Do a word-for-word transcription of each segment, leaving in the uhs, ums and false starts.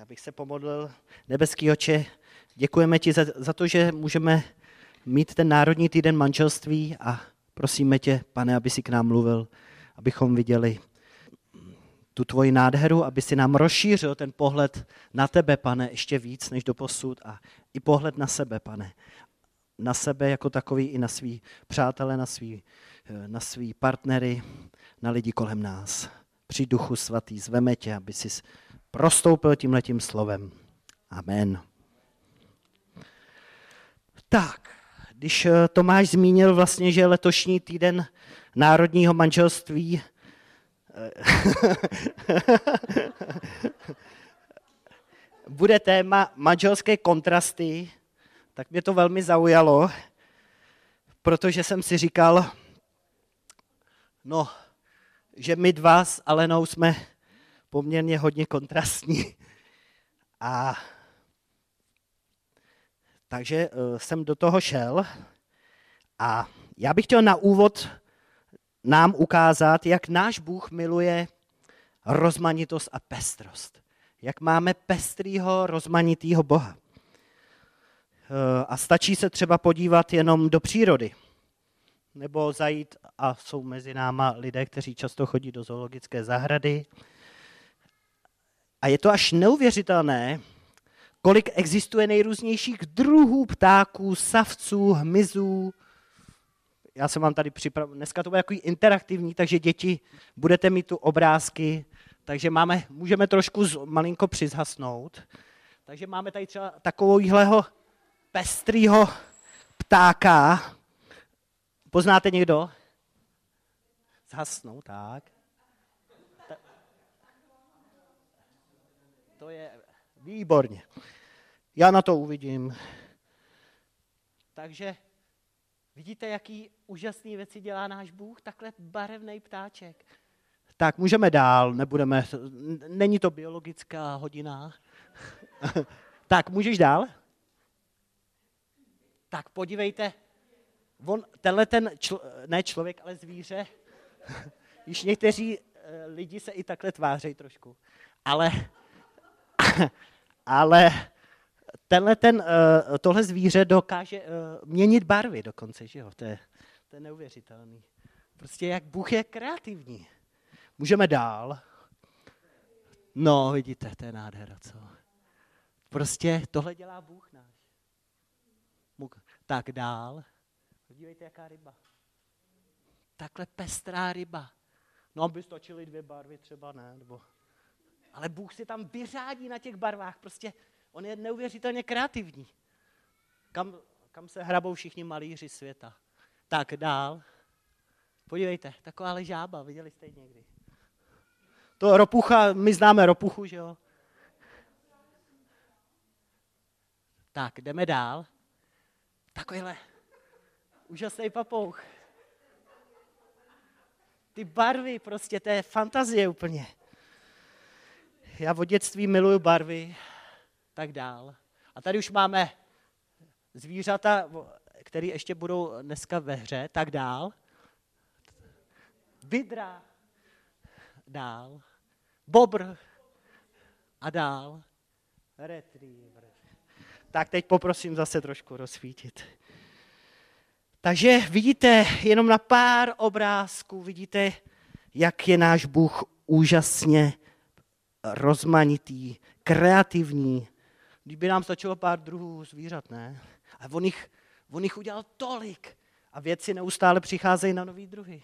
Já bych se pomodlil. Nebeský Otče, děkujeme ti za, za to, že můžeme mít ten Národní týden manželství a prosíme tě, Pane, aby si k nám mluvil, abychom viděli tu tvoji nádheru, aby si nám rozšířil ten pohled na tebe, Pane, ještě víc než doposud a i pohled na sebe, Pane. Na sebe jako takový i na svý přátele, na svý, na svý partnery, na lidi kolem nás. Při Duchu Svatý, zveme tě, aby jsi prostoupil tímhletím slovem. Amen. Tak, když Tomáš zmínil vlastně, že letošní týden národního manželství bude téma manželské kontrasty, tak mě to velmi zaujalo, protože jsem si říkal, no, že my dva s Alenou jsme poměrně hodně kontrastní. A takže uh, jsem do toho šel a já bych chtěl na úvod nám ukázat, jak náš Bůh miluje rozmanitost a pestrost. Jak máme pestrýho, rozmanitýho Boha. Uh, a stačí se třeba podívat jenom do přírody. Nebo zajít, a jsou mezi náma lidé, kteří často chodí do zoologické zahrady. A je to až neuvěřitelné, kolik existuje nejrůznějších druhů ptáků, savců, hmyzů. Já jsem vám tady připravil, dneska to bude takový interaktivní, takže děti, budete mít tu obrázky, takže máme, můžeme trošku z, malinko přizhasnout. Takže máme tady třeba takovýhleho pestrýho ptáka. Poznáte někdo? Zhasnou, tak. To je výborně. Já na to uvidím. Takže vidíte, jaký úžasný věci dělá náš Bůh? Takhle barevný ptáček. Tak můžeme dál, nebudeme, není to biologická hodina. Tak, můžeš dál? Tak podívejte, on, tenhle ten, čl, ne člověk, ale zvíře, již někteří lidi se i takhle tvářejí trošku, ale, ale tenhle ten, tohle zvíře dokáže měnit barvy dokonce, že jo, to je, to je neuvěřitelný. Prostě jak Bůh je kreativní. Můžeme dál. No, vidíte, to je nádhera, co? Prostě tohle dělá Bůh náš. Tak dál. Podívejte, jaká ryba. Takhle pestrá ryba. No, by stačily dvě barvy třeba, ne? Nebo... Ale Bůh si tam vyřádí na těch barvách. Prostě on je neuvěřitelně kreativní. Kam, kam se hrabou všichni malíři světa. Tak dál. Podívejte, takováhle žába, viděli jste ji někdy? To ropucha, my známe ropuchu, že jo? Tak, jdeme dál. Takovýhle úžasný papouch. Ty barvy, prostě, to je fantazie úplně. Já od dětství miluju barvy, tak dál. A tady už máme zvířata, které ještě budou dneska ve hře, tak dál. Vydra, dál. Bobr a dál. Retriever. Tak teď poprosím zase trošku rozsvítit. Takže vidíte, jenom na pár obrázků vidíte, jak je náš Bůh úžasně rozmanitý, kreativní. Kdyby nám stačilo pár druhů zvířat, ne? A on jich, on jich udělal tolik. A věci neustále přicházejí na nový druhy.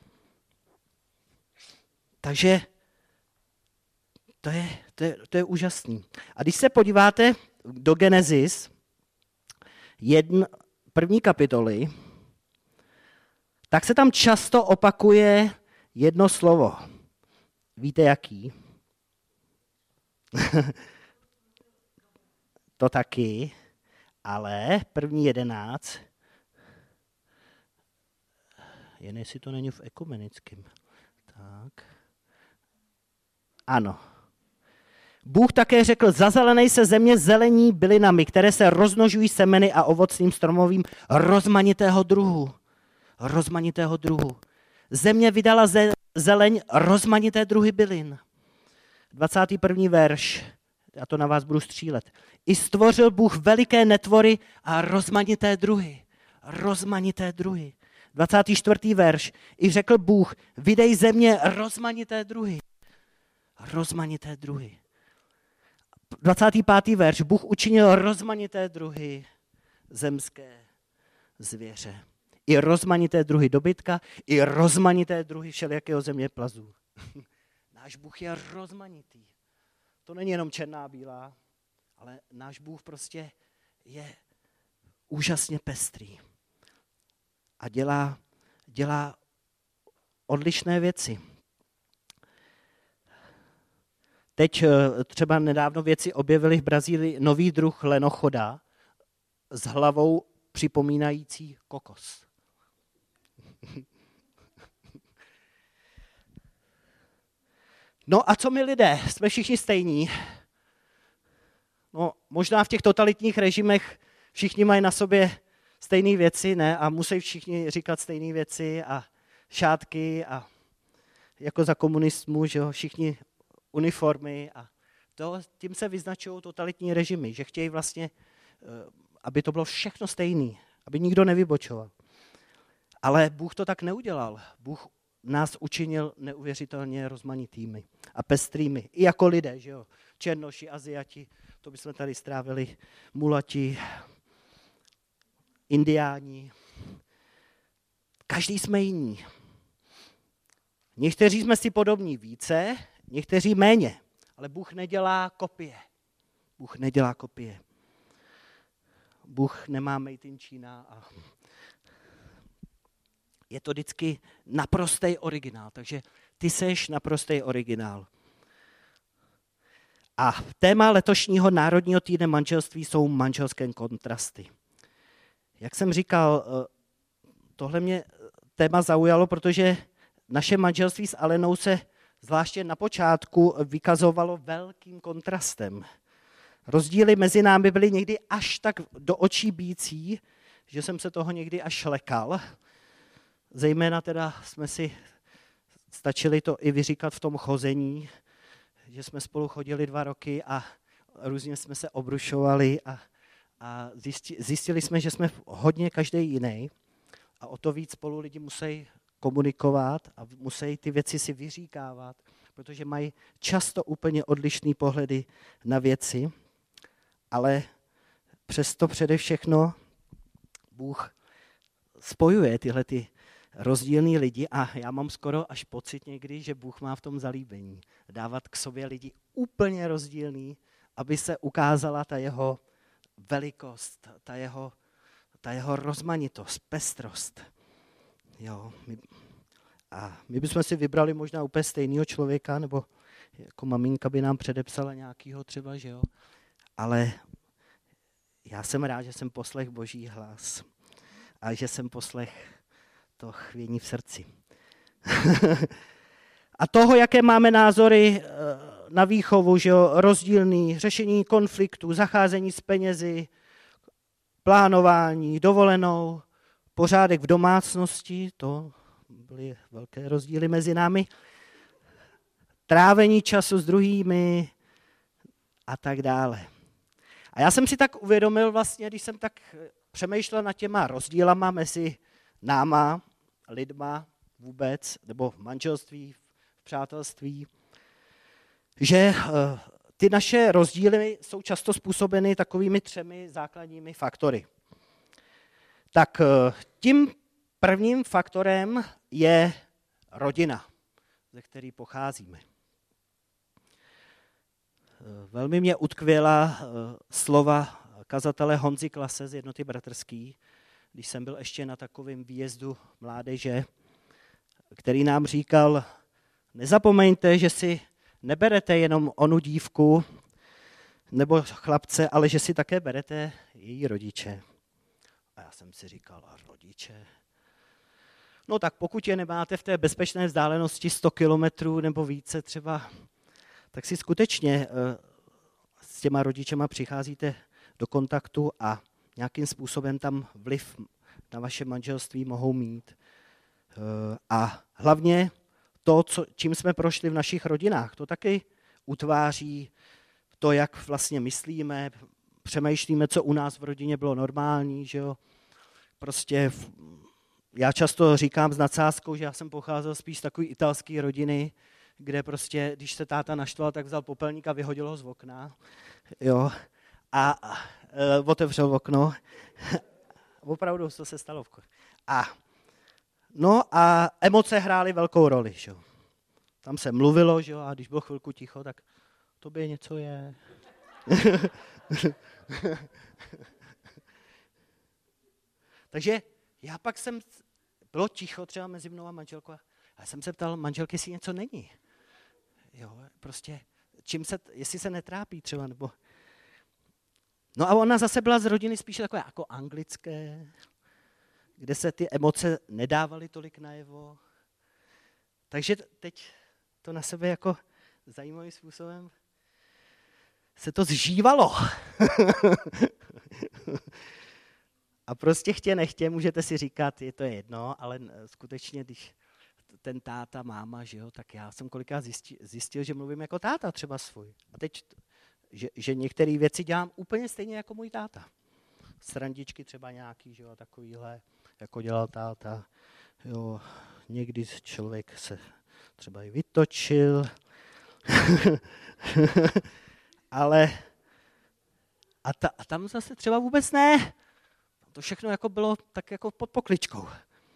Takže to je, to je, to je úžasný. A když se podíváte do Genesis, jedn, první kapitoly, tak se tam často opakuje jedno slovo. Víte jaký? To taky, ale první jedenáct, jen jestli to není v ekumenickém. Tak. Ano. Bůh také řekl, zazelenej se země zelení bylinami, které se rozmnožují semeny a ovocným stromovým rozmanitého druhu. Rozmanitého druhu. Země vydala ze, zeleň rozmanité druhy bylin. dvacátý první verš já to na vás budu střílet. I stvořil Bůh veliké netvory a rozmanité druhy. Rozmanité druhy. dvacátý čtvrtý verš. I řekl Bůh, vydej země rozmanité druhy. Rozmanité druhy. dvacátý pátý verš. Bůh učinil rozmanité druhy zemské zvěře. I rozmanité druhy dobytka, i rozmanité druhy všelijakého zeměplazu. Náš Bůh je rozmanitý. To není jenom černá, bílá, ale náš Bůh prostě je úžasně pestrý. A dělá, dělá odlišné věci. Teď třeba nedávno věci objevili v Brazílii nový druh lenochoda s hlavou připomínající kokos. No a co my lidé? Jsme všichni stejní. No, možná v těch totalitních režimech všichni mají na sobě stejné věci, ne? A musí všichni říkat stejné věci a šátky a jako za komunismu, že jo, všichni uniformy a to, tím se vyznačují totalitní režimy, že chtějí vlastně, aby to bylo všechno stejné, aby nikdo nevybočoval. Ale Bůh to tak neudělal. Bůh nás učinil neuvěřitelně rozmanitými a pestrými. I jako lidé, že jo? Černoši, Aziati, to bychom tady strávili, mulati, Indiáni. Každý jsme jiní. Někteří jsme si podobní více, někteří méně, ale Bůh nedělá kopie. Bůh nedělá kopie. Bůh nemá made in China a je to vždycky naprostý originál, takže ty seš naprostý originál. A téma letošního Národního týdne manželství jsou manželské kontrasty. Jak jsem říkal, tohle mě téma zaujalo, protože naše manželství s Alenou se zvláště na počátku vykazovalo velkým kontrastem. Rozdíly mezi námi byly někdy až tak do očí bící, že jsem se toho někdy až lekal. Zejména teda jsme si stačili to i vyříkat v tom chození, že jsme spolu chodili dva roky a různě jsme se obrušovali a, a zjistili, zjistili jsme, že jsme hodně každý jiný a o to víc spolu lidi musí komunikovat a musí ty věci si vyříkávat, protože mají často úplně odlišné pohledy na věci, ale přesto přede všechno Bůh spojuje tyhle ty rozdílný lidi a já mám skoro až pocit někdy, že Bůh má v tom zalíbení. Dávat k sobě lidi úplně rozdílný, aby se ukázala ta jeho velikost, ta jeho, ta jeho rozmanitost, pestrost. Jo, my, a my bychom si vybrali možná úplně stejného člověka, nebo jako maminka by nám předepsala nějakýho třeba, že jo. Ale já jsem rád, že jsem poslech Boží hlas a že jsem poslech to chvění v srdci. A toho, jaké máme názory na výchovu, že jo, rozdílný, řešení konfliktů, zacházení s penězi, plánování, dovolenou, pořádek v domácnosti, to byly velké rozdíly mezi námi, trávení času s druhými a tak dále. A já jsem si tak uvědomil vlastně, když jsem tak přemýšlel nad těma rozdílama mezi náma, lidma vůbec, nebo v manželství, v přátelství, že ty naše rozdíly jsou často způsobeny takovými třemi základními faktory. Tak tím prvním faktorem je rodina, ze které pocházíme. Velmi mě utkvěla slova kazatele Honzy Klase z Jednoty bratrský, když jsem byl ještě na takovém výjezdu mládeže, který nám říkal, nezapomeňte, že si neberete jenom onu dívku nebo chlapce, ale že si také berete její rodiče. A já jsem si říkal, a rodiče? No tak pokud je nemáte v té bezpečné vzdálenosti sto kilometrů nebo více třeba, tak si skutečně s těma rodičema přicházíte do kontaktu a nějakým způsobem tam vliv na vaše manželství mohou mít. A hlavně to, co, čím jsme prošli v našich rodinách, to taky utváří to, jak vlastně myslíme, přemýšlíme, co u nás v rodině bylo normální, že jo. Prostě já často říkám s nadsázkou, že já jsem pocházel spíš z takové italské rodiny, kde prostě, když se táta naštval, tak vzal popelník a vyhodil ho z okna, jo, a, a e, otevřel okno. Opravdu to se stalo. A, no a emoce hrály velkou roli, že jo. Tam se mluvilo, že jo, a když bylo chvilku ticho, tak tobě něco je. Takže já pak jsem, bylo ticho třeba mezi mnou a manželkou, a já jsem se ptal manželky, jestli něco není. Jo, prostě, čím se, jestli se netrápí třeba, nebo... No a ona zase byla z rodiny spíš takové jako anglické, kde se ty emoce nedávaly tolik najevo. Takže teď to na sebe jako zajímavým způsobem se to zžívalo. A prostě chtě nechtě, můžete si říkat, je to jedno, ale skutečně, když ten táta, máma, že jo, tak já jsem kolikrát zjistil, zjistil, že mluvím jako táta třeba svůj. A teď, že, že některé věci dělám úplně stejně jako můj táta. Srandičky třeba nějaký, že jo, takovýhle, jako dělal táta. Jo, někdy člověk se třeba i vytočil, ale a, ta, a tam zase třeba vůbec ne. To všechno jako bylo tak jako pod pokličkou.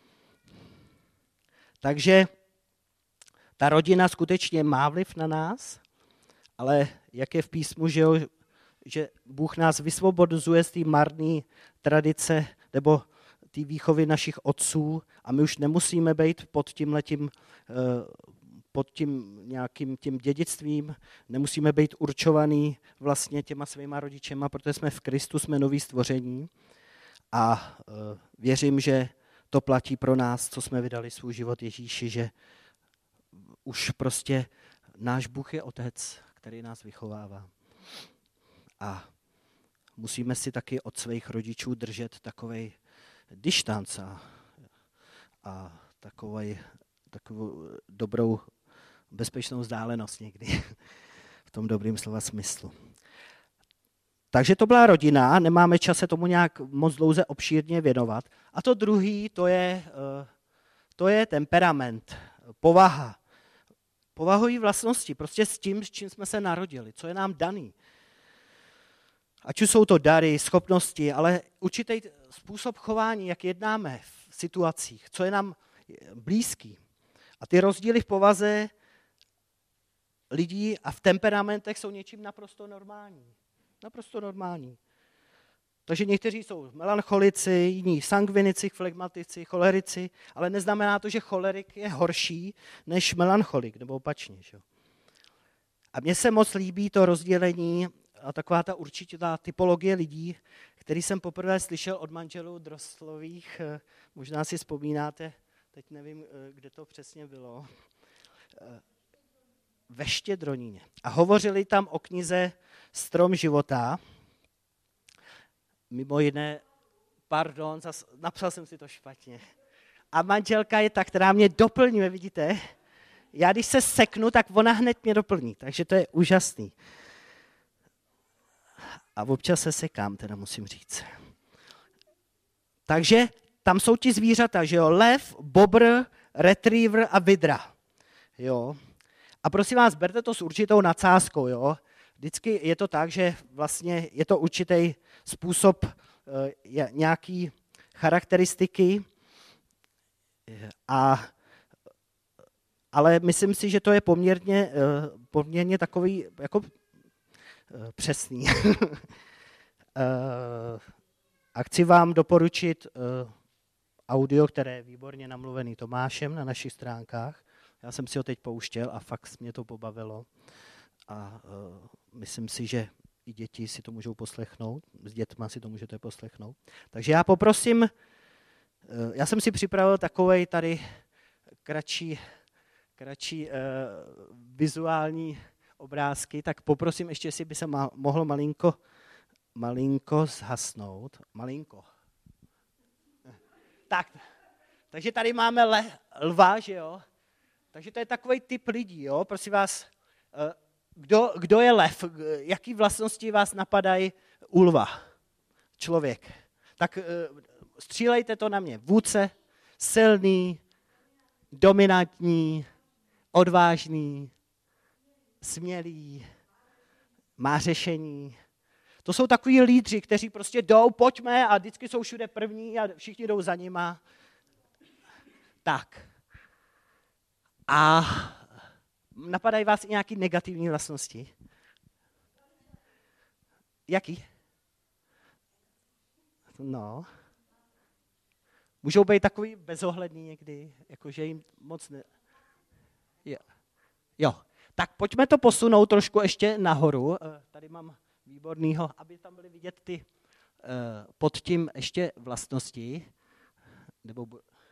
Takže ta rodina skutečně má vliv na nás, ale jak je v písmu, že, jo, že Bůh nás vysvobozuje z té marné tradice nebo té výchovy našich otců a my už nemusíme být pod tímhletím, pod tím nějakým tím dědictvím, nemusíme být určovaný vlastně těma svýma rodičema, protože jsme v Kristu, jsme nový stvoření a věřím, že to platí pro nás, co jsme vydali svůj život Ježíši, že už prostě náš Bůh je otec, který nás vychovává. A musíme si taky od svých rodičů držet takovej distanc a, a takovej, takovou dobrou bezpečnou vzdálenost někdy v tom dobrým slova smyslu. Takže to byla rodina, nemáme čas se tomu nějak moc dlouze obšírně věnovat. A to druhý, to je, to je temperament, povaha. Povahové vlastnosti, prostě s tím, s čím jsme se narodili, co je nám daný. Ať už jsou to dary, schopnosti, ale určitý způsob chování, jak jednáme v situacích, co je nám blízký. A ty rozdíly v povaze lidí a v temperamentech jsou něčím naprosto normální. Naprosto normální. Takže někteří jsou melancholici, jiní sangvinici, flegmatici, cholerici, ale neznamená to, že cholerik je horší než melancholik, nebo opačně. Že? A mně se moc líbí to rozdělení a taková ta určitá typologie lidí, který jsem poprvé slyšel od manželů Droslových, možná si vzpomínáte, teď nevím, kde to přesně bylo, ve Štědroníně. A hovořili tam o knize Strom života. Mimo jiné, pardon, zas, napsal jsem si to špatně. A manželka je ta, která mě doplňuje, vidíte? Já když se seknu, tak ona hned mě doplní, takže to je úžasný. A občas se sekám, teda musím říct. Takže tam jsou ti zvířata, že jo? Lev, bobr, retriever a vidra. Jo? A prosím vás, berte to s určitou nadsázkou, jo? Vždycky je to tak, že vlastně je to určitý způsob je, nějaký charakteristiky, a, ale myslím si, že to je poměrně, poměrně takový jako přesný. A chci vám doporučit audio, které je výborně namluvený Tomášem na našich stránkách. Já jsem si ho teď pouštěl a fakt mě to pobavilo. A uh, myslím si, že i děti si to můžou poslechnout, s dětma si to můžete poslechnout. Takže já poprosím, uh, já jsem si připravil takovej tady kratší, kratší uh, vizuální obrázky, tak poprosím ještě, jestli by se ma- mohlo malinko, malinko zhasnout. Malinko. Tak, takže tady máme le- lva, že jo? Takže to je takovej typ lidí, jo? Prosím vás, uh, Kdo, kdo je lev? Jaký vlastnosti vás napadají u lva? Člověk. Tak střílejte to na mě. Vůdce, silný, dominantní, odvážný, smělý, má řešení. To jsou takový lídři, kteří prostě jdou, pojďme a vždycky jsou všude první a všichni jdou za nima. Tak. A napadají vás i nějaké negativní vlastnosti? Jaký? No. Můžou být takový bezohledný někdy, jakože jim moc ne... Jo. jo. Tak pojďme to posunout trošku ještě nahoru. Tady mám výbornýho, aby tam byly vidět ty pod tím ještě vlastnosti. Nebo...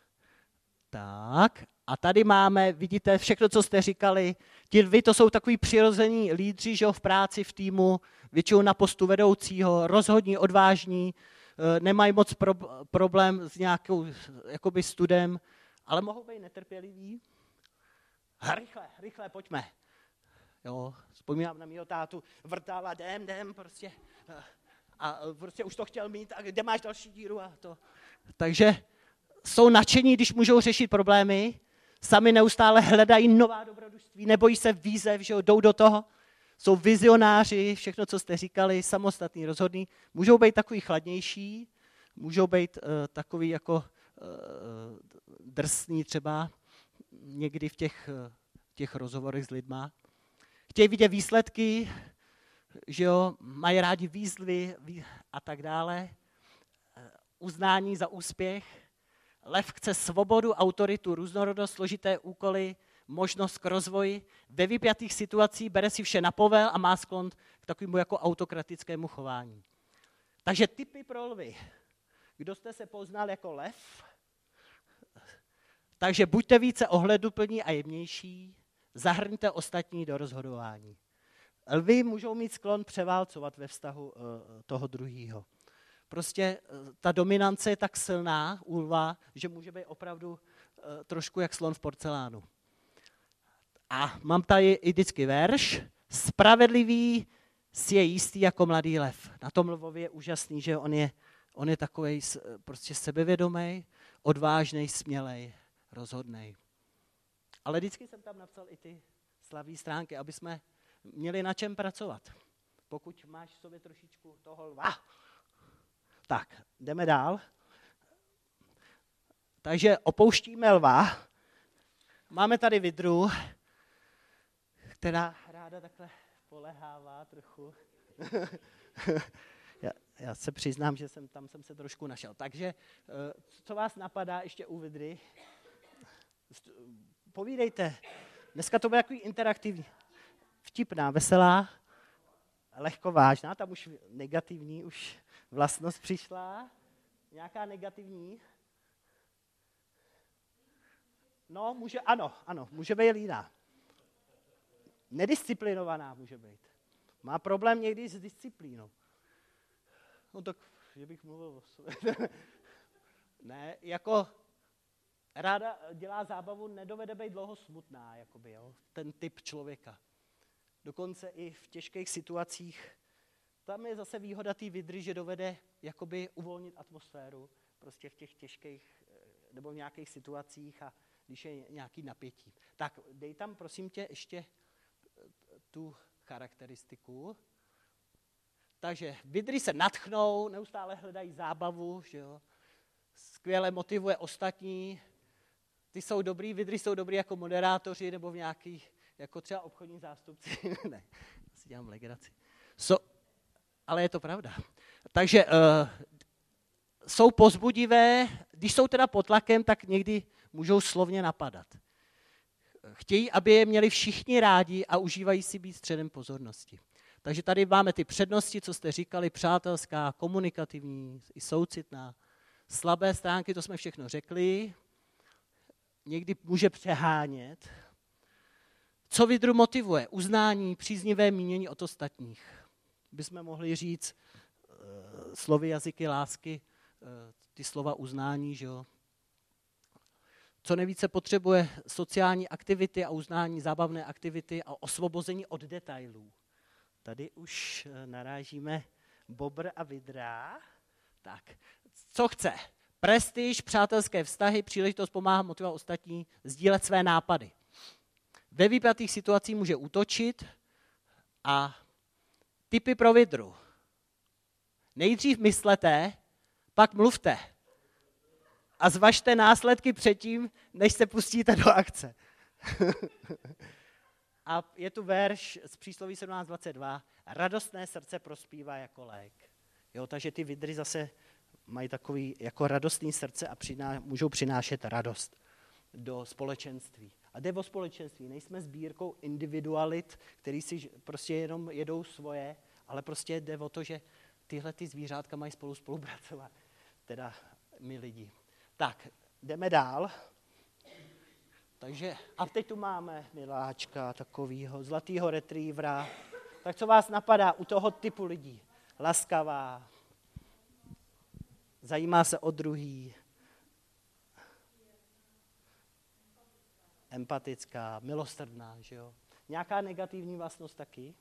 Tak. A tady máme, vidíte, všechno, co jste říkali. Ti lvi, to jsou takový přirození lídři, že jo, v práci, v týmu, většinou na postu vedoucího, rozhodní, odvážní, nemají moc pro, problém s nějakou jakoby studem, ale mohou být netrpěliví. A rychle, rychle, pojďme. Jo, vzpomínám na mýho tátu, vrtal a jdem, jdem, prostě. A prostě už to chtěl mít, a kde máš další díru a to. Takže jsou nadšení, když můžou řešit problémy, sami neustále hledají nová dobrodružství, nebojí se výzev, že jo, jdou do toho. Jsou vizionáři, všechno, co jste říkali, samostatný, rozhodný. Můžou být takový chladnější, můžou být uh, takový jako uh, drsný třeba někdy v těch, uh, těch rozhovorech s lidma. Chtějí vidět výsledky, že jo, mají rádi výzvy a tak dále. Uh, uznání za úspěch. Lev chce svobodu, autoritu, různorodost, složité úkoly, možnost k rozvoji. Ve vypjatých situacích bere si vše na povel a má sklon k takovému jako autokratickému chování. Takže tipy pro lvy. Kdo jste se poznal jako lev? Takže buďte více ohleduplní a jemnější, zahrňte ostatní do rozhodování. Lvy můžou mít sklon převálcovat ve vztahu uh, toho druhého. Prostě ta dominance je tak silná u lva, že může být opravdu uh, trošku jak slon v porcelánu. A mám tady i vždycky verš. Spravedlivý si je jistý jako mladý lev. Na tom lvovi je úžasný, že on je, on je takovej prostě sebevědomý, odvážný, smělej, rozhodnej. Ale vždycky jsem tam napsal i ty slavé stránky, aby jsme měli na čem pracovat. Pokud máš v sobě trošičku toho lva. Tak, jdeme dál. Takže opouštíme lva. Máme tady vidru, která ráda takhle polehává trochu. já, já se přiznám, že jsem, tam jsem se trošku našel. Takže, co vás napadá ještě u vidry? Povídejte. Dneska to bude takový interaktivní. Vtipná, veselá, lehko vážná, tam už negativní, už vlastnost přišla. Nějaká negativní? No, může, ano, ano, může být líná. Nedisciplinovaná může být. Má problém někdy s disciplínou. No tak, že bych mluvil o sobě. Ne, jako ráda dělá zábavu, nedovede být dlouho smutná, jakoby, jo, ten typ člověka. Dokonce i v těžkých situacích. Tam je zase výhoda té vidry, že dovede jakoby uvolnit atmosféru prostě v těch těžkých nebo v nějakých situacích a když je nějaký napětí. Tak dej tam, prosím tě, ještě tu charakteristiku. Takže vidry se nadchnou, neustále hledají zábavu, že jo? Skvěle motivuje ostatní. Ty jsou dobrý, vidry jsou dobrý jako moderátoři nebo v nějakých, jako třeba obchodní zástupci. Ne, si dělám legraci. So, ale je to pravda. Takže uh, jsou povzbudivé, když jsou teda pod tlakem, tak někdy můžou slovně napadat. Chtějí, aby je měli všichni rádi a užívají si být středem pozornosti. Takže tady máme ty přednosti, co jste říkali, přátelská, komunikativní, i soucitná. Slabé stránky, to jsme všechno řekli. Někdy může přehánět. Co vidru motivuje? Uznání, příznivé mínění od ostatních. Bychom mohli říct uh, slovy jazyky lásky, uh, ty slova uznání, že jo. co nejvíce potřebuje sociální aktivity a uznání zábavné aktivity a osvobození od detailů. Tady už narážíme bobr a vidra. Tak, co chce? Prestiž, přátelské vztahy, příležitost pomáhat, motivovat ostatní, sdílet své nápady. Ve vypjatých situacích může útočit a tipy pro vidru. Nejdřív myslete, pak mluvte. A zvažte následky předtím, než se pustíte do akce. A je tu verš z přísloví sedmnáct dvacet dva. Radostné srdce prospívá jako lék. Jo, takže ty vidry zase mají takový jako radostný srdce a přiná, můžou přinášet radost do společenství. A jde o společenství. Nejsme sbírkou individualit, který si prostě jenom jedou svoje, ale prostě jde o to, že tyhle ty zvířátka mají spolu spolupracovat. Teda my lidi. Tak, jdeme dál. Takže, a teď tu máme miláčka takovýho, zlatýho retrievera. Tak co vás napadá u toho typu lidí? Laskavá, zajímá se o druhý, empatická, milosrdná, že jo? Nějaká negativní vlastnost taky?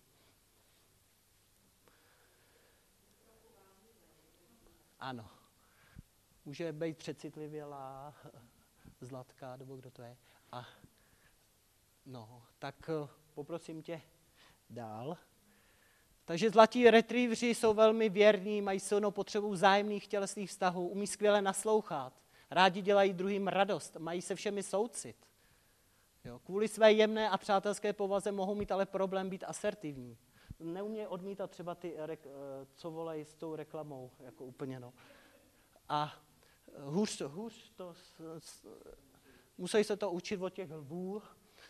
Ano. Může být přecitlivělá, zlatka, nebo kdo to je. A no, tak poprosím tě dál. Takže zlatí retrievři jsou velmi věrní, mají silnou potřebu vzájemných tělesných vztahů, umí skvěle naslouchat, rádi dělají druhým radost, mají se všemi soucit. Jo, kvůli své jemné a přátelské povaze mohou mít ale problém být asertivní. Neumějí odmítat třeba ty, co volají s tou reklamou, jako úplně no. A hůř to, hůř to, musí se to učit od těch lvů.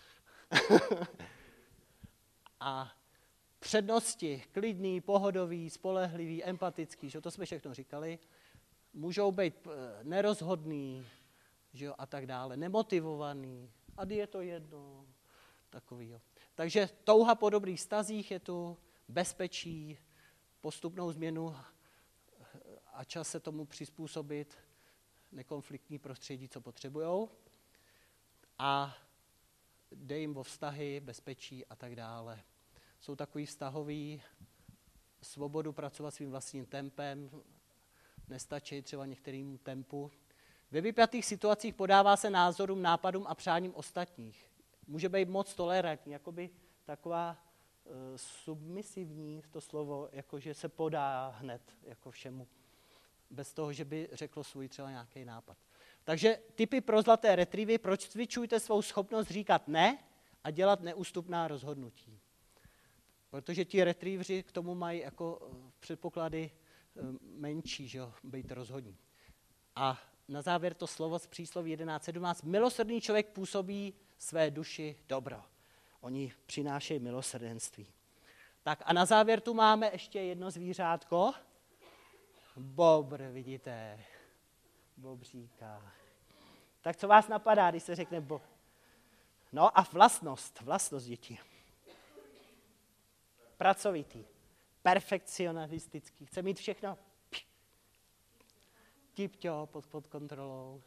A přednosti, klidný, pohodový, spolehlivý, empatický, že to jsme všechno říkali, můžou být nerozhodný, že jo, a tak dále, nemotivovaný, a je to jedno, takový, jo. Takže touha po dobrých vztazích je tu bezpečí, postupnou změnu a čas se tomu přizpůsobit, nekonfliktní prostředí, co potřebujou, a jde jim o vztahy, bezpečí a tak dále. Jsou takový vztahový, svobodu pracovat svým vlastním tempem, nestačí třeba některým tempu. Ve vypjatých situacích podává se názorům, nápadům a přáním ostatních. Může být moc tolerantní, jakoby taková uh, submisivní to slovo, jakože se podá hned jako všemu, bez toho, že by řeklo svůj třeba nějaký nápad. Takže tipy pro zlaté retrievy, proč cvičujte svou schopnost říkat ne a dělat neústupná rozhodnutí. Protože ti retrievři k tomu mají jako předpoklady menší, že jo, být rozhodní. A na závěr to slovo z přísloví jedenáct sedmnáct. Milosrdný člověk působí své duši dobro. Oni přinášejí milosrdenství. Tak a na závěr tu máme ještě jedno zvířátko. Bobr, vidíte. Bobříka. Tak co vás napadá, když se řekne bo... No a vlastnost, vlastnost dětí. Pracovitý, perfekcionalistický, chce mít všechno tip-top pod, pod kontrolou.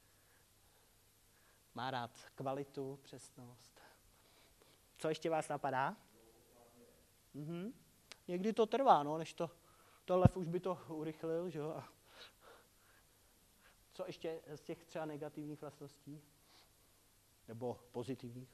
Má rád kvalitu, přesnost. Co ještě vás napadá? Mhm. Někdy to trvá, no, než to, to lev už by to urychlil, že jo. Co ještě z těch třeba negativních vlastností? Nebo pozitivních?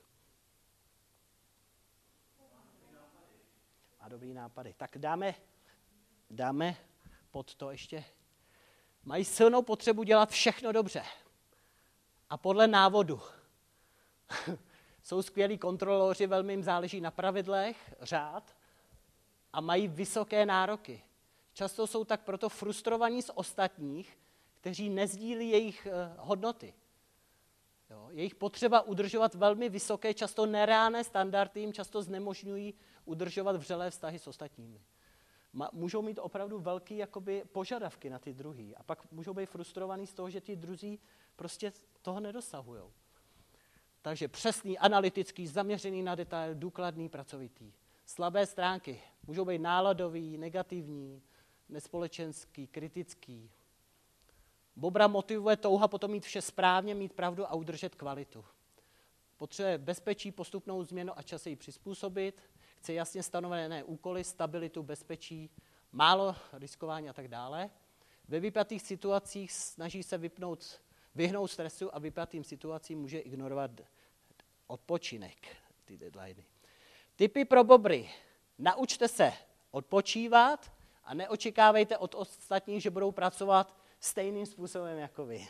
A dobrý nápady. Tak dáme, dáme pod to ještě. Mají silnou potřebu dělat všechno dobře. A podle návodu. Jsou skvělí kontroloři, velmi jim záleží na pravidlech, řád a mají vysoké nároky. Často jsou tak proto frustrovaní z ostatních, kteří nezdílí jejich uh, hodnoty. Jo, jejich potřeba udržovat velmi vysoké, často nereálné standardy jim často znemožňují udržovat vřelé vztahy s ostatními. Ma, můžou mít opravdu velké jakoby, požadavky na ty druhý a pak můžou být frustrovaní z toho, že ty druzí prostě toho nedosahují. Takže přesný, analytický, zaměřený na detail, důkladný, pracovitý. Slabé stránky můžou být náladový, negativní, nespolečenský, kritický. Bobra motivuje touha potom mít vše správně, mít pravdu a udržet kvalitu. Potřebuje bezpečí, postupnou změnu a čas se jí přizpůsobit, chce jasně stanovené úkoly, stabilitu, bezpečí, málo riskování a tak dále. Ve vypjatých situacích snaží se vypnout, vyhnout stresu a vypjatým situacím může ignorovat odpočinek, ty deadliny. Tipy pro bobry. Naučte se odpočívat a neočekávejte od ostatních, že budou pracovat stejným způsobem jako vy.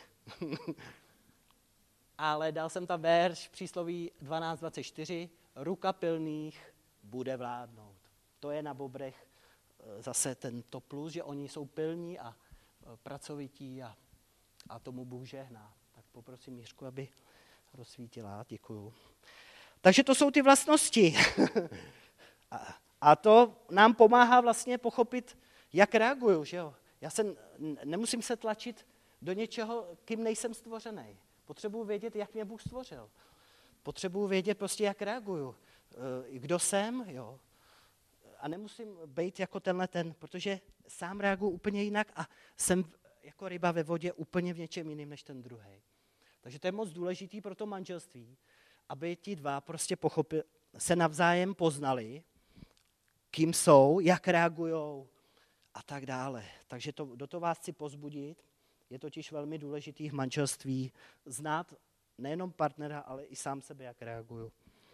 Ale dal jsem tam verš přísloví dvanáct dvacet čtyři, ruka pilných bude vládnout. To je na bobrech zase tento plus, že oni jsou pilní a pracovití a, a tomu Bůh žehná. Tak poprosím Mířku, aby rozsvítila. Děkuju. Takže to jsou ty vlastnosti. a, a to nám pomáhá vlastně pochopit, jak reaguju. Že jo? Já se nemusím se tlačit do něčeho, kým nejsem stvořený. Potřebuji vědět, jak mě Bůh stvořil. Potřebuji vědět prostě, jak reaguju. Kdo jsem, jo. A nemusím být jako tenhle ten, protože sám reaguju úplně jinak a jsem jako ryba ve vodě úplně v něčem jiným než ten druhý. Takže to je moc důležitý pro to manželství, aby ti dva prostě pochopili, se navzájem poznali, kým jsou, jak reagujou a tak dále. Takže to, do toho vás chci pozbudit. Je totiž velmi důležitý v manželství znát nejenom partnera, ale i sám sebe, jak reaguju.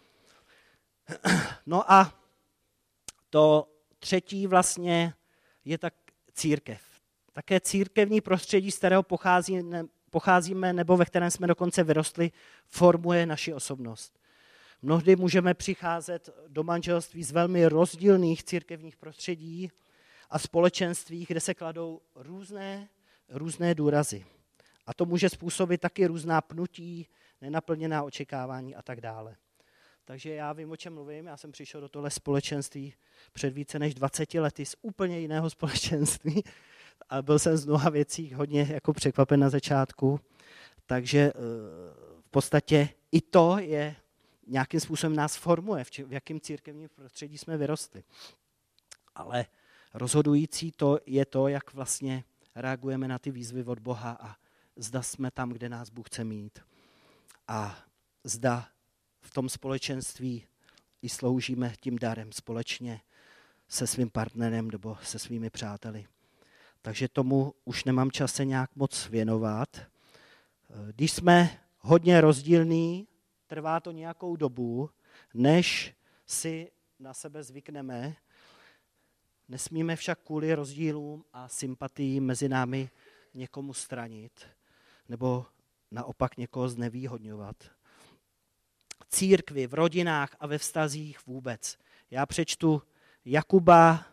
No a to třetí vlastně je tak církev. Také církevní prostředí, z kterého pochází, ne, pocházíme nebo ve kterém jsme dokonce vyrostli, formuje naši osobnost. Mnohdy můžeme přicházet do manželství z velmi rozdílných církevních prostředí a společenství, kde se kladou různé, různé důrazy. A to může způsobit taky různá pnutí, nenaplněná očekávání a tak dále. Takže já vím, o čem mluvím. Já jsem přišel do tohle společenství před více než dvaceti lety z úplně jiného společenství a byl jsem z mnoha věcí hodně jako překvapen na začátku. Takže v podstatě i to je nějakým způsobem nás formuje, v jakém církevním prostředí jsme vyrostli. Ale rozhodující to je to, jak vlastně reagujeme na ty výzvy od Boha a zda jsme tam, kde nás Bůh chce mít. A zda v tom společenství i sloužíme tím darem společně se svým partnerem nebo se svými přáteli. Takže tomu už nemám čas se nějak moc věnovat. Když jsme hodně rozdílní, trvá to nějakou dobu, než si na sebe zvykneme. Nesmíme však kvůli rozdílům a sympatii mezi námi někomu stranit nebo naopak někoho znevýhodňovat. Církvi, v rodinách a ve vztazích vůbec. Já přečtu Jakuba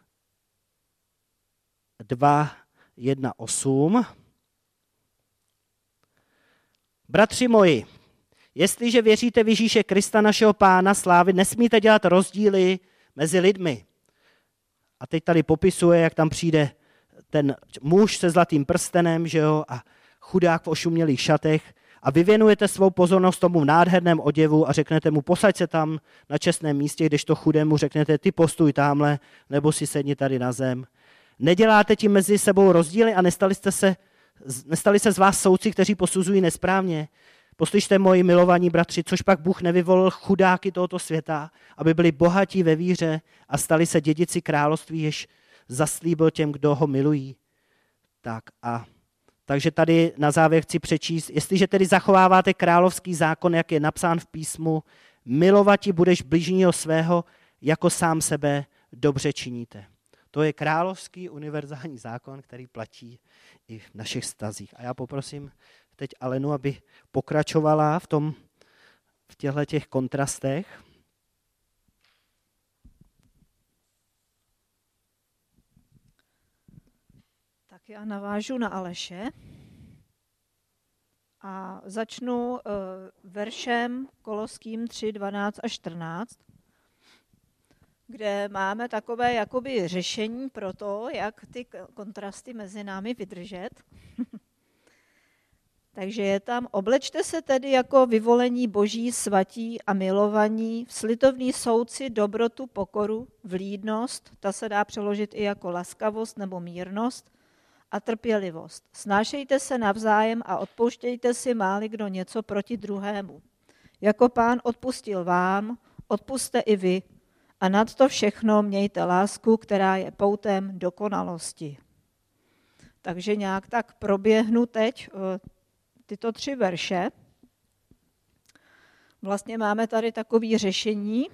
dva, jedna, osm. Bratři moji, jestliže věříte v Ježíše Krista, našeho Pána slávy, nesmíte dělat rozdíly mezi lidmi. A teď tady popisuje, jak tam přijde ten muž se zlatým prstenem, že jo, a chudák v ošumělých šatech a vy věnujete svou pozornost tomu nádherném oděvu a řeknete mu, posaď se tam na čestném místě, kdežto chudému řeknete, ty postuj tamhle, nebo si sedni tady na zem. Neděláte tím mezi sebou rozdíly a nestali, jste se, nestali se z vás soudci, kteří posuzují nesprávně. Poslyšte, moji milovaní bratři, což pak Bůh nevyvolil chudáky tohoto světa, aby byli bohatí ve víře a stali se dědici království, jež zaslíbil těm, kdo ho milují. Tak a takže tady na závěr chci přečíst, jestliže tedy zachováváte královský zákon, jak je napsán v písmu, milovati budeš bližního svého, jako sám sebe dobře činíte. To je královský univerzální zákon, který platí i v našich vztazích. A já poprosím teď Alenu, aby pokračovala v, tom, v těchto těch kontrastech. Tak já navážu na Aleše a začnu uh, veršem Koloským tři, dvanáct a čtrnáct, kde máme takové jakoby řešení pro to, jak ty kontrasty mezi námi vydržet. Takže je tam, oblečte se tedy jako vyvolení boží, svatí a milovaní, slitovní soudci, dobrotu, pokoru, vlídnost, ta se dá přeložit i jako laskavost nebo mírnost, a trpělivost. Snášejte se navzájem a odpouštějte si, máli kdo něco proti druhému. Jako Pán odpustil vám, odpusťte i vy. A nad to všechno mějte lásku, která je poutem dokonalosti. Takže nějak tak proběhnu teď tyto tři verše. Vlastně máme tady takové řešení.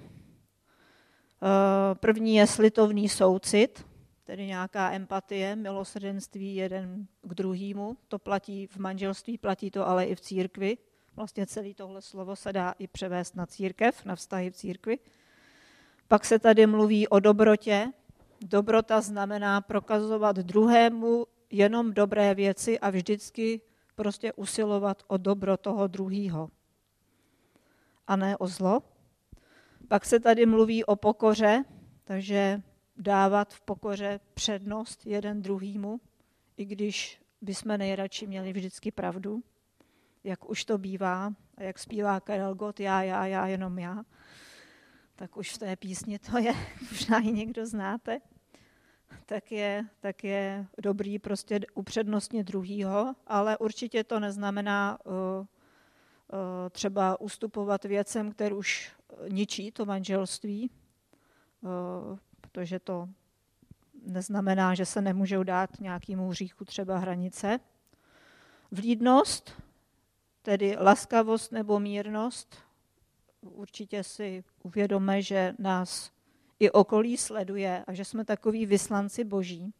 První je slitovný soucit, tedy nějaká empatie, milosrdenství jeden k druhému. To platí v manželství, platí to ale i v církvi. Vlastně celé tohle slovo se dá i převést na církev, na vztahy v církvi. Pak se tady mluví o dobrotě. Dobrota znamená prokazovat druhému jenom dobré věci a vždycky prostě usilovat o dobro toho druhého a ne o zlo. Pak se tady mluví o pokoře, takže dávat v pokoře přednost jeden druhýmu, i když bychom nejradši měli vždycky pravdu, jak už to bývá a jak zpívá Karel Gott, já, já, já, jenom já. Tak už v té písni to je, možná ji někdo znáte, tak je, tak je dobrý prostě upřednostnit druhýho, ale určitě to neznamená uh, uh, třeba ustupovat věcem, které už ničí to manželství, uh, protože to neznamená, že se nemůžou dát nějakému hříchu třeba hranice. Vlídnost, tedy laskavost nebo mírnost, určitě si uvědomme, že nás i okolí sleduje a že jsme takoví vyslanci boží.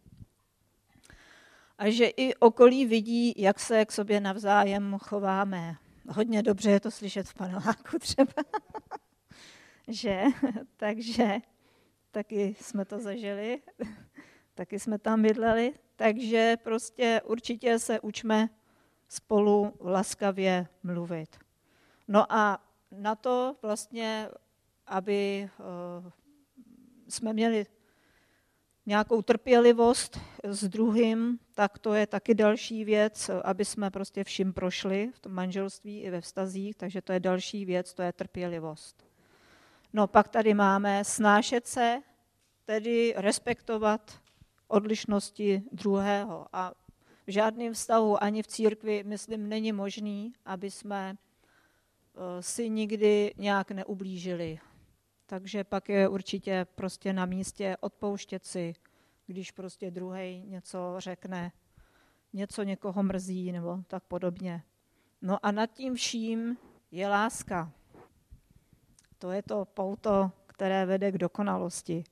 A že i okolí vidí, jak se k sobě navzájem chováme. Hodně dobře je to slyšet v paneláku třeba. že? Takže taky jsme to zažili, taky jsme tam bydleli. Takže prostě určitě se učme spolu laskavě mluvit. No a na to vlastně, aby uh, jsme měli nějakou trpělivost s druhým, tak to je taky další věc, aby jsme prostě vším prošli v tom manželství i ve vztazích, takže to je další věc, to je trpělivost. No pak tady máme snášet se, tedy respektovat odlišnosti druhého. A v žádném vztahu ani v církvi, myslím, není možný, aby jsme si nikdy nějak neublížili. Takže pak je určitě prostě na místě odpouštět si, když prostě druhej něco řekne, něco někoho mrzí nebo tak podobně. No a nad tím vším je láska. To je to pouto, které vede k dokonalosti.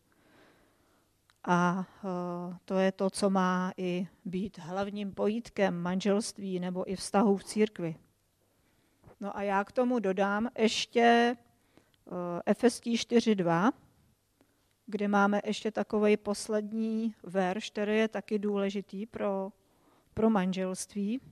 A to je to, co má i být hlavním pojítkem manželství nebo i vztahu v církvi. No a já k tomu dodám ještě Efeský čtyři dva, kde máme ještě takovej poslední verš, který je taky důležitý pro, pro manželství.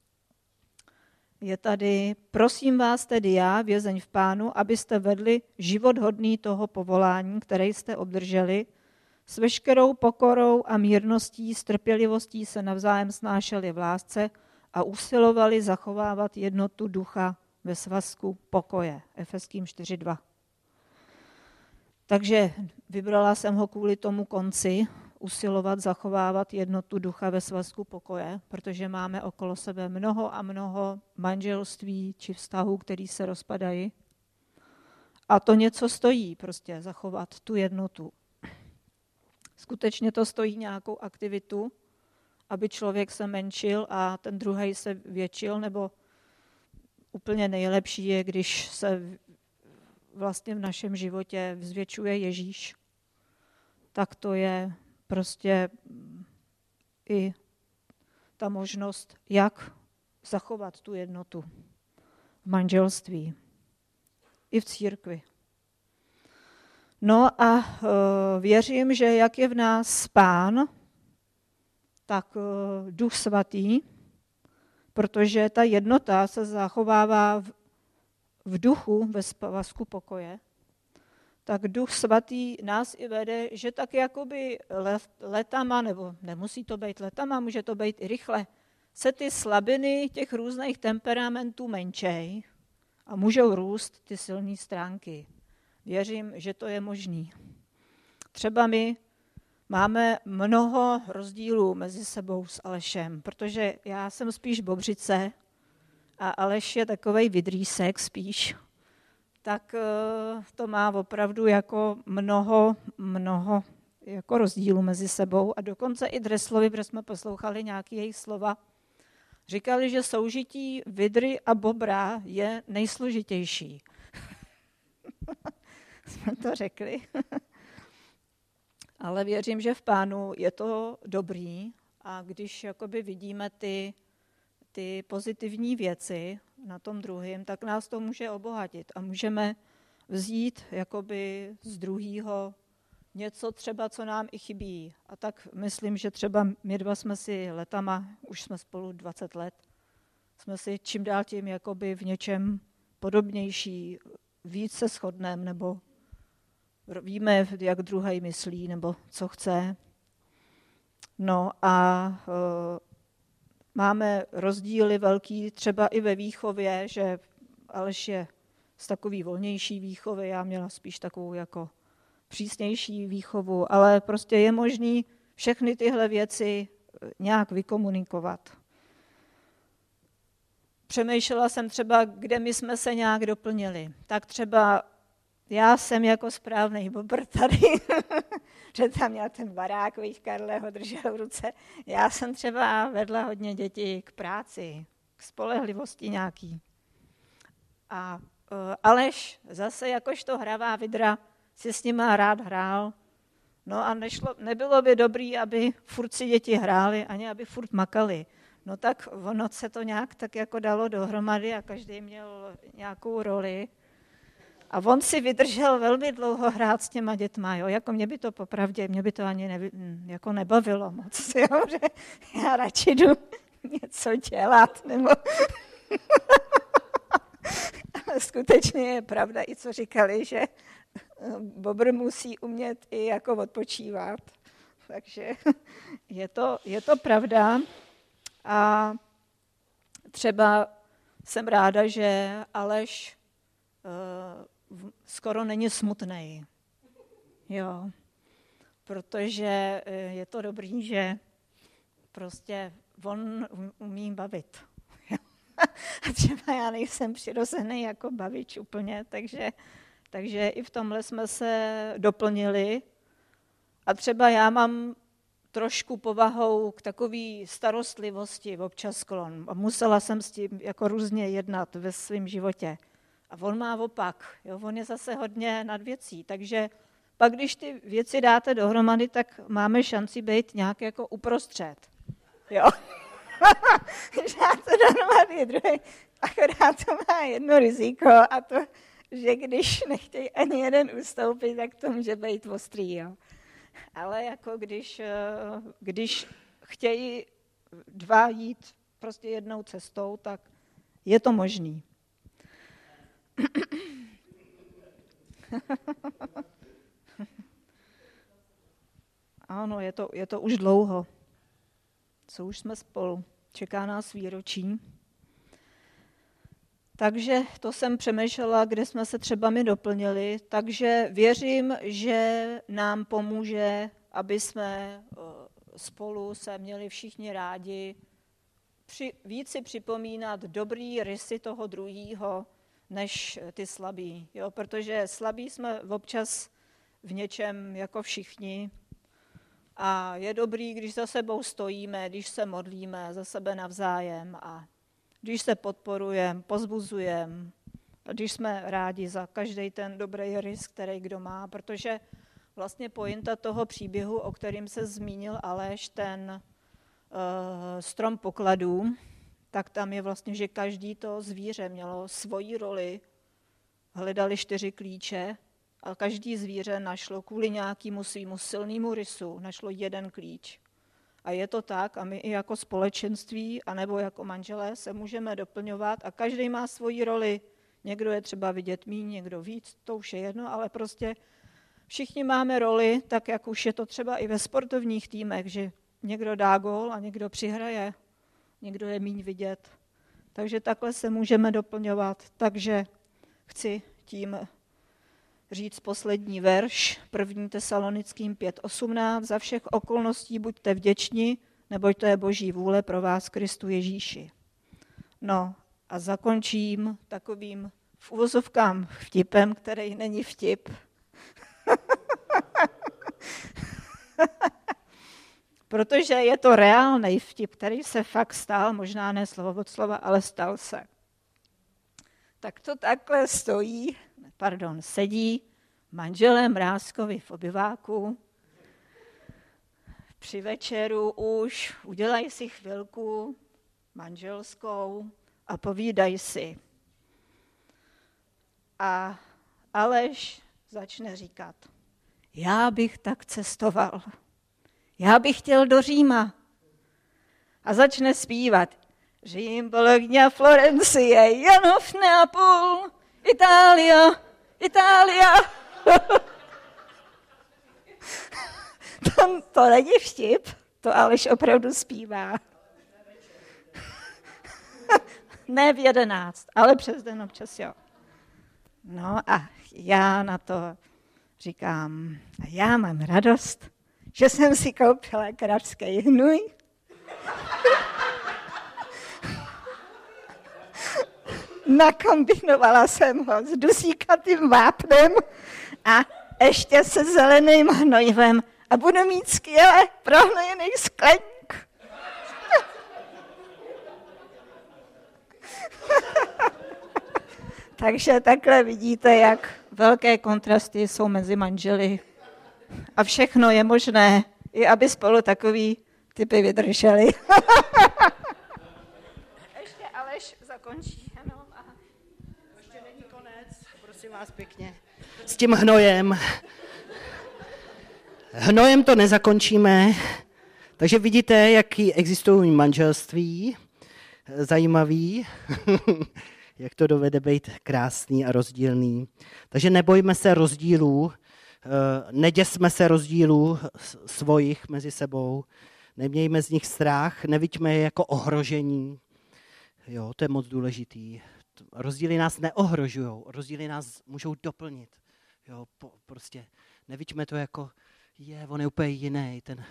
Je tady, prosím vás tedy já, vězeň v Pánu, abyste vedli život hodný toho povolání, které jste obdrželi, s veškerou pokorou a mírností, s trpělivostí se navzájem snášeli v lásce a usilovali zachovávat jednotu ducha ve svazku pokoje. Efeským čtyři dva. Takže vybrala jsem ho kvůli tomu konci, usilovat zachovávat jednotu ducha ve svazku pokoje, protože máme okolo sebe mnoho a mnoho manželství či vztahů, který se rozpadají. A to něco stojí, prostě zachovat tu jednotu. Skutečně to stojí nějakou aktivitu, aby člověk se menšil a ten druhej se většil, nebo úplně nejlepší je, když se vlastně v našem životě vzvětšuje Ježíš, tak to je prostě i ta možnost, jak zachovat tu jednotu v manželství i v církvi. No a uh, věřím, že jak je v nás Pán, tak uh, Duch Svatý, protože ta jednota se zachovává v, v duchu ve svazku pokoje, tak Duch Svatý nás i vede, že tak jakoby letama, nebo nemusí to být letama, může to být i rychle, se ty slabiny těch různých temperamentů menčej a můžou růst ty silné stránky. Věřím, že to je možný. Třeba my máme mnoho rozdílů mezi sebou s Alešem, protože já jsem spíš bobřice a Aleš je takovej vidrýsek spíš, tak to má opravdu jako mnoho, mnoho jako rozdílů mezi sebou. A dokonce i Dreslovi, protože jsme poslouchali nějaké jejich slova, říkali, že soužití vidry a bobra je nejsložitější. Jsme to řekli. Ale věřím, že v Pánu je to dobrý a když jakoby vidíme ty, ty pozitivní věci na tom druhém, tak nás to může obohatit a můžeme vzít jakoby z druhého něco třeba, co nám i chybí. A tak myslím, že třeba my dva jsme si letama, už jsme spolu dvacet let, jsme si čím dál tím jakoby v něčem podobnější, víc se shodneme, nebo víme, jak druhý myslí, nebo co chce. No a e, máme rozdíly velký třeba i ve výchově, že Aleš je z takový volnější výchovy, já měla spíš takovou jako přísnější výchovu, ale prostě je možný všechny tyhle věci nějak vykomunikovat. Přemýšlela jsem třeba, kde my jsme se nějak doplnili. Tak třeba já jsem jako správnej bobr tady, že tam měl ten barák, víš, Karle ho držel v ruce. Já jsem třeba vedla hodně dětí k práci, k spolehlivosti nějaký. A uh, Aleš zase jakožto hravá vidra si s nima rád hrál. No a nešlo, nebylo by dobrý, aby furt si děti hrály, ani aby furt makali. No tak ono se to nějak tak jako dalo dohromady a každý měl nějakou roli. A on si vydržel velmi dlouho hrát s těma dětma, jo. Jako mě by to popravdě, mě by to ani nevy, jako nebavilo moc, jo. Že já radši jdu něco dělat, nebo... Ale skutečně je pravda i co říkali, že bobr musí umět i jako odpočívat. Takže je to, je to pravda. A třeba jsem ráda, že Aleš uh, skoro není smutnej. Jo. Protože je to dobrý, že prostě on umí bavit. A třeba já nejsem přirozený jako bavič úplně, takže, takže i v tomhle jsme se doplnili. A třeba já mám trošku povahou k takové starostlivosti občas sklon. A musela jsem s tím jako různě jednat ve svém životě. A on má opak. Jo? On je zase hodně nad věcí. Takže pak, když ty věci dáte dohromady, tak máme šanci být nějak jako uprostřed. Jo. Dá to dohromady druhý. Akorát to má jedno riziko a to, že když nechtějí ani jeden ustoupit, tak to může být ostrý. Jo. Ale jako když, když chtějí dva jít prostě jednou cestou, tak je to možný. Ano, je to, je to už dlouho. Co už jsme spolu. Čeká nás výročí. Takže to jsem přemýšlela, kde jsme se třeba my doplnili. Takže věřím, že nám pomůže, aby jsme spolu se měli všichni rádi, při, víc si připomínat dobrý rysy toho druhýho, než ty slabý. Jo? Protože slabí jsme občas v něčem jako všichni. A je dobrý, když za sebou stojíme, když se modlíme za sebe navzájem a když se podporujeme, pozbuzujeme, když jsme rádi za každý ten dobrý rys, který kdo má, protože vlastně pointa toho příběhu, o kterým se zmínil Aleš, ten uh, strom pokladů, tak tam je vlastně, že každý to zvíře mělo svoji roli, hledali čtyři klíče, a každý zvíře našlo kvůli nějakému svýmu silnému rysu, našlo jeden klíč. A je to tak a my i jako společenství anebo jako manželé se můžeme doplňovat a každý má svoji roli. Někdo je třeba vidět míň, někdo víc, to už je jedno, ale prostě všichni máme roli, tak jak už je to třeba i ve sportovních týmech, že někdo dá gól a někdo přihraje, někdo je míň vidět. Takže takhle se můžeme doplňovat. Takže chci tím říct poslední verš, první Tesalonickým pět osmnáct. Za všech okolností buďte vděční, neboť to je Boží vůle pro vás Kristu Ježíši. No a zakončím takovým v uvozovkám vtipem, který není vtip. Protože je to reálný vtip, který se fakt stal, možná ne slovo od slova, ale stal se. Tak to takhle stojí, pardon, sedí manželé Mrázkovi v obyváku, při večeru už udělají si chvilku manželskou a povídají si. A Aleš začne říkat, já bych tak cestoval, já bych chtěl do Říma. A začne zpívat, Řím, Bologna, Florencie, Janov, Neapol, Itália, Itália. to, to není vtip, to Aleš opravdu zpívá. Ne v jedenáct, ale přes den občas jo. No a já na to říkám, a já mám radost, že jsem si koupila kravský hnůj. Nakombinovala jsem ho s dusíkatým vápnem a ještě se zeleným hnojivem a budu mít skvěle prohnojený skleník. Takže takhle vidíte, jak velké kontrasty jsou mezi manželi. A všechno je možné, i aby spolu takový typy vydrželi. Ještě Aleš zakončí. Ano, aha. Ještě není konec, prosím vás pěkně. S tím hnojem. Hnojem to nezakončíme. Takže vidíte, jaký existují manželství. Zajímavý. Jak to dovede být krásný a rozdílný. Takže nebojme se rozdílů, neděsme se rozdílů svojich mezi sebou, nemějme z nich strach, neviďme je jako ohrožení. Jo, to je moc důležitý. Rozdíly nás neohrožují, rozdíly nás můžou doplnit. Jo, po, prostě neviďme to jako, je, on je úplně jiný. Ten.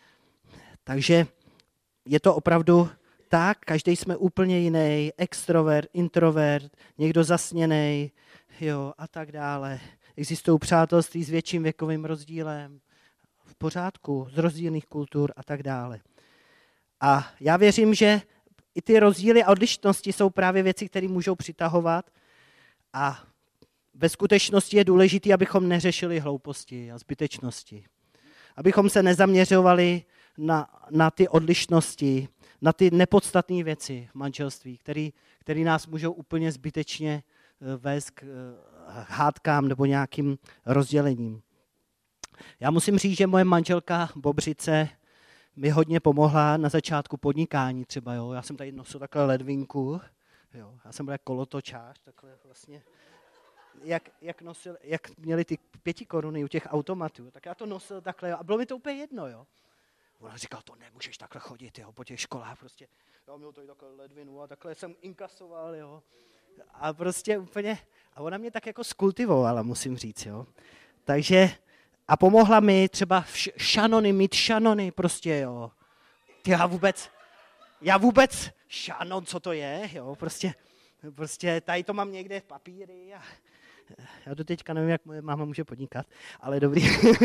Takže je to opravdu tak, každý jsme úplně jiný, extrovert, introvert, někdo zasněnej, jo, a tak dále. Existují přátelství s větším věkovým rozdílem, v pořádku, z rozdílných kultur a tak dále. A já věřím, že i ty rozdíly a odlišnosti jsou právě věci, které můžou přitahovat a ve skutečnosti je důležité, abychom neřešili hlouposti a zbytečnosti. Abychom se nezaměřovali na, na ty odlišnosti, na ty nepodstatné věci v manželství, které nás můžou úplně zbytečně vést k hádkám nebo nějakým rozdělením. Já musím říct, že moje manželka Bobřice mi hodně pomohla na začátku podnikání třeba. Jo. Já jsem tady nosil takhle ledvinku, jo. Já jsem byl jak kolotočář, takhle vlastně, jak, jak, nosil, jak měli ty pěti koruny u těch automatů, tak já to nosil takhle jo. A bylo mi to úplně jedno. Jo. Ona říkala, to nemůžeš takhle chodit jo, po těch školách. Prostě. Já měl tady takhle ledvinu a takhle jsem inkasoval. Jo. A prostě úplně, a ona mě tak jako skultivovala, musím říct. Jo. Takže a pomohla mi třeba šanony, mít šanony, prostě, jo. Já vůbec, já vůbec, šanon, co to je, jo, prostě, prostě tady to mám někde v papíry a já do teďka nevím, jak moje máma může podnikat, ale dobrý.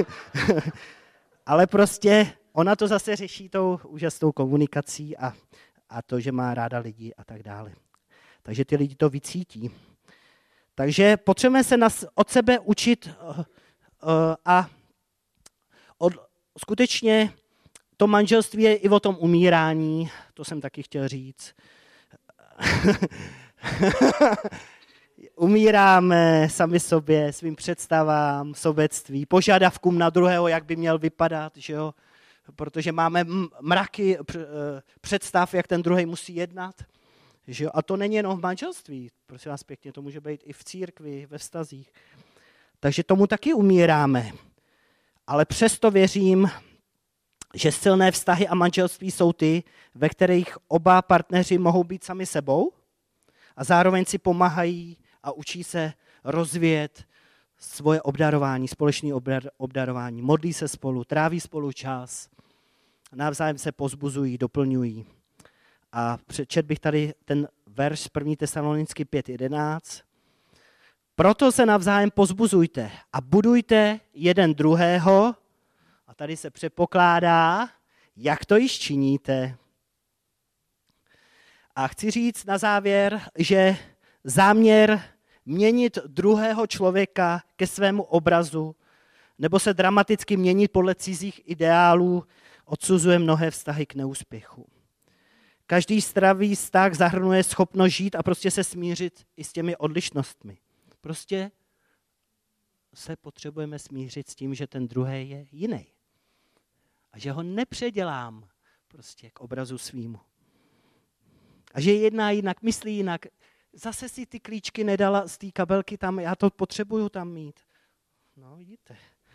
Ale prostě ona to zase řeší tou úžasnou komunikací a, a to, že má ráda lidi a tak dále. Takže ty lidi to vycítí. Takže potřebujeme se nas, od sebe učit Uh, a od, skutečně to manželství je i o tom umírání, to jsem taky chtěl říct. Umíráme sami sobě, svým představám, sobectví, požadavkům na druhého, jak by měl vypadat, že jo? Protože máme mraky představ, jak ten druhý musí jednat. Že jo? A to není jenom v manželství, prosím vás pěkně, to může být i v církvi, ve vztazích. Takže tomu taky umíráme. Ale přesto věřím, že silné vztahy a manželství jsou ty, ve kterých oba partneři mohou být sami sebou a zároveň si pomáhají a učí se rozvíjet svoje obdarování, společné obdarování. Modlí se spolu, tráví spolu čas, navzájem se pozbuzují, doplňují. A přečet bych tady ten verš z první Tesalonický pět jedenáct. Proto se navzájem pozbuzujte a budujte jeden druhého. A tady se předpokládá, jak to již činíte. A chci říct na závěr, že záměr měnit druhého člověka ke svému obrazu nebo se dramaticky měnit podle cizích ideálů odsuzuje mnohé vztahy k neúspěchu. Každý zdravý vztah zahrnuje schopnost žít a prostě se smířit i s těmi odlišnostmi. Prostě se potřebujeme smířit s tím, že ten druhý je jiný. A že ho nepředělám prostě k obrazu svýmu. A že jedná jinak, myslí jinak. Zase si ty klíčky nedala z té kabelky tam, já to potřebuju tam mít. No, vidíte.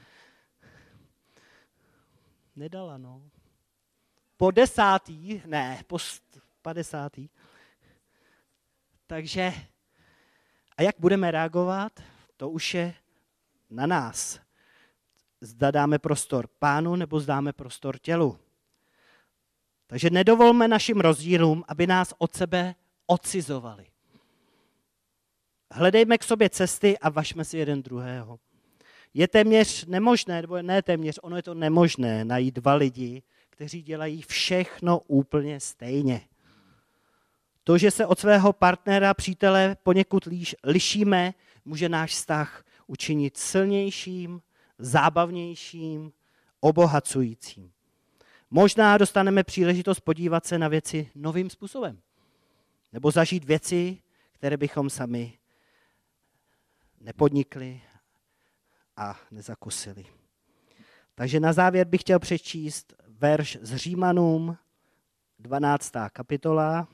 Nedala, no. Po desátý, ne, po padesátý. Takže, a jak budeme reagovat, to už je na nás. Zda dáme prostor Pánu, nebo zdáme prostor tělu. Takže nedovolme našim rozdílům, aby nás od sebe odcizovali. Hledejme k sobě cesty a važme si jeden druhého. Je téměř nemožné, nebo ne téměř, ono je to nemožné najít dva lidi, kteří dělají všechno úplně stejně. To, že se od svého partnera, přítele poněkud líš, lišíme, může náš vztah učinit silnějším, zábavnějším, obohacujícím. Možná dostaneme příležitost podívat se na věci novým způsobem. Nebo zažít věci, které bychom sami nepodnikli a nezakusili. Takže na závěr bych chtěl přečíst verš z Římanům, dvanáctá kapitola.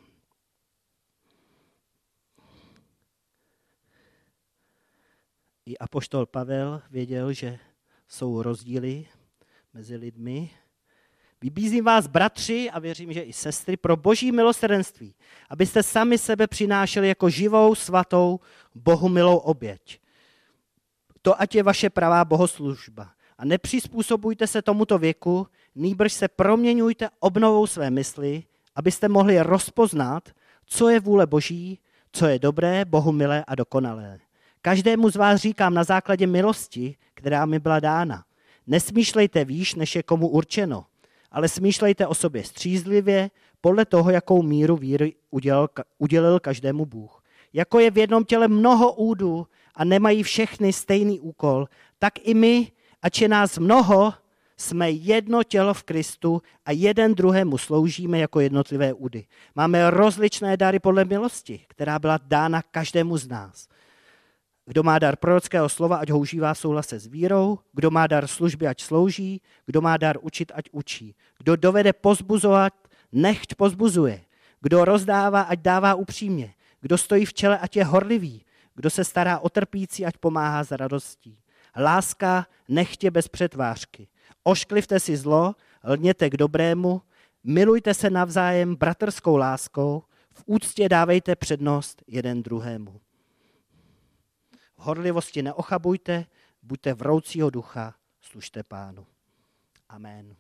I apoštol Pavel věděl, že jsou rozdíly mezi lidmi. Vybízím vás, bratři, a věřím, že i sestry, pro boží milosrdenství, abyste sami sebe přinášeli jako živou, svatou, Bohu milou oběť. To ať je vaše pravá bohoslužba. A nepřizpůsobujte se tomuto věku, nýbrž se proměňujte obnovou své mysli, abyste mohli rozpoznat, co je vůle Boží, co je dobré, Bohu milé a dokonalé. Každému z vás říkám na základě milosti, která mi byla dána. Nesmýšlejte výš, než je komu určeno, ale smýšlejte o sobě střízlivě, podle toho, jakou míru víry udělal, udělil každému Bůh. Jako je v jednom těle mnoho údů a nemají všechny stejný úkol, tak i my, ač je nás mnoho, jsme jedno tělo v Kristu a jeden druhému sloužíme jako jednotlivé údy. Máme rozličné dary podle milosti, která byla dána každému z nás. Kdo má dar prorockého slova, ať ho užívá v souhlase s vírou. Kdo má dar služby, ať slouží. Kdo má dar učit, ať učí. Kdo dovede pozbuzovat, nechť pozbuzuje. Kdo rozdává, ať dává upřímně. Kdo stojí v čele, ať je horlivý. Kdo se stará o trpící, ať pomáhá s radostí. Láska nechtě bez přetvářky. Ošklivte si zlo, lněte k dobrému, milujte se navzájem bratrskou láskou, v úctě dávejte přednost jeden druhému. V horlivosti neochabujte, buďte vroucího ducha, služte Pánu. Amen.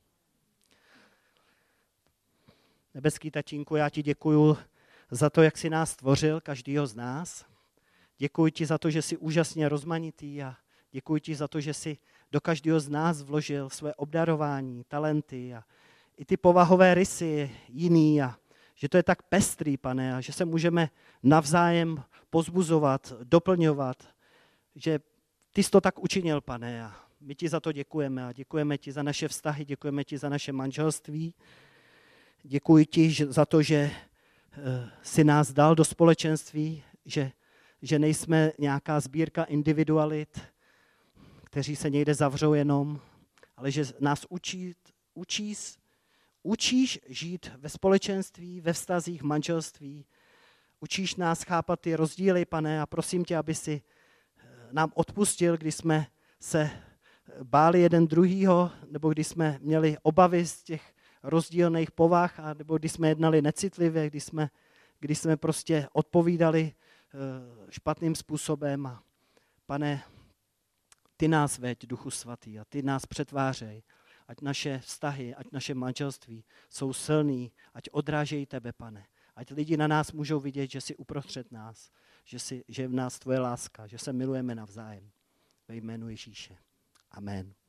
Nebeský tatínku, já ti děkuju za to, jak jsi nás stvořil, každýho z nás. Děkuji ti za to, že jsi úžasně rozmanitý a děkuji ti za to, že jsi do každého z nás vložil své obdarování, talenty a i ty povahové rysy jiný a že to je tak pestrý, Pane, a že se můžeme navzájem pozbuzovat, doplňovat, že ty jsi to tak učinil, Pane, a my ti za to děkujeme a děkujeme ti za naše vztahy, děkujeme ti za naše manželství, děkuji ti za to, že jsi nás dal do společenství, že, že nejsme nějaká sbírka individualit, kteří se někde zavřou jenom, ale že nás učí, učíš, učíš žít ve společenství, ve vztazích, manželství. Učíš nás chápat ty rozdíly, Pane, a prosím tě, aby si nám odpustil, když jsme se báli jeden druhýho, nebo když jsme měli obavy z těch rozdílných povah, a nebo když jsme jednali necitlivě, když jsme, když jsme prostě odpovídali špatným způsobem. A Pane, Ty nás veď, Duchu Svatý, a ty nás přetvářej. Ať naše vztahy, ať naše manželství jsou silný, ať odrážejí tebe, Pane. Ať lidi na nás můžou vidět, že jsi uprostřed nás, že, jsi, že je v nás tvoje láska, že se milujeme navzájem. Ve jménu Ježíše. Amen.